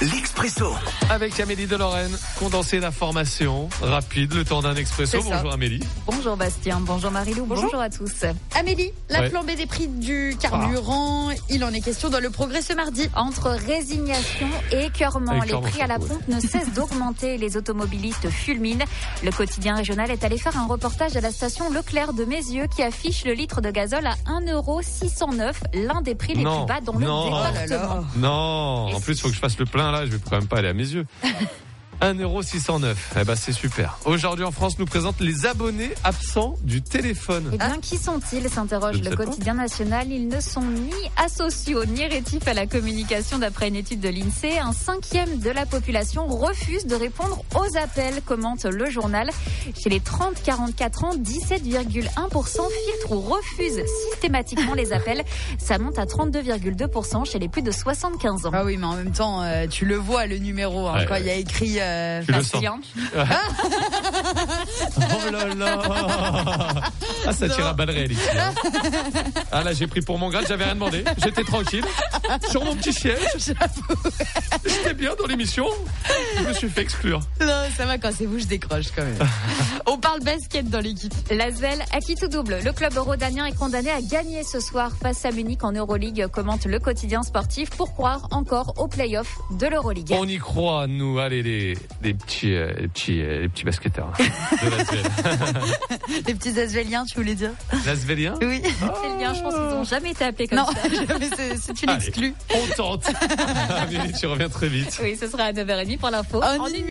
l'Expresso. Avec Amélie de Lorraine, condensé d'informations, rapide, le temps d'un expresso. Bonjour Amélie. Bonjour Bastien, bonjour Marilou, bonjour à tous. Amélie, la flambée des prix du carburant, il en est question dans le Progrès ce mardi. Entre résignation et écœurement, les prix à la pompe ne cessent d'augmenter. Les automobilistes fulminent. Le quotidien régional est allé faire un reportage à la station Leclerc de Mézieux qui affiche le litre de gazole à 1,609 €, l'un des prix les plus bas dans le département. Non, en plus, il faut que je fasse le plein là, je vais quand même pas aller à mes yeux. 1,609 €. Eh ben, c'est super. Aujourd'hui en France, nous présente les abonnés absents du téléphone. Eh bien, qui sont-ils, s'interroge le quotidien national. Ils ne sont ni asociaux, ni rétifs à la communication. D'après une étude de l'INSEE, un 1/5 de la population refuse de répondre aux appels, commente le journal. Chez les 30-44 ans, 17,1% filtrent ou refusent systématiquement les appels. Ça monte à 32,2% chez les plus de 75 ans. Ah oui, mais en même temps, tu le vois, le numéro, quand il y a écrit... Tu le sens. Oh là là. Ah, ça tire à balles réelles ici. Hein. Ah là, j'ai pris pour mon grade, j'avais rien demandé. J'étais tranquille, sur mon petit siège. J'étais bien dans l'émission. Je me suis fait exclure. Non, ça va, quand c'est vous, je décroche quand même. On parle basket dans l'équipe. L'Asvel a qui tout double. Le club rhodanien est condamné à gagner ce soir face à Munich en Euroleague, commente le quotidien sportif, pour croire encore aux playoffs de l'Euroleague. On y croit, nous. Allez, les petits basketteurs de l'Asvel. Les petits Asveliens, tu voulais dire? L'Asvelien? Oui. Asveliens, je pense qu'ils n'ont jamais été appelés comme ça. Non, c'est une exclue. On tente. Amélie, tu reviens très vite. Oui, ce sera à 9h30 pour l'info.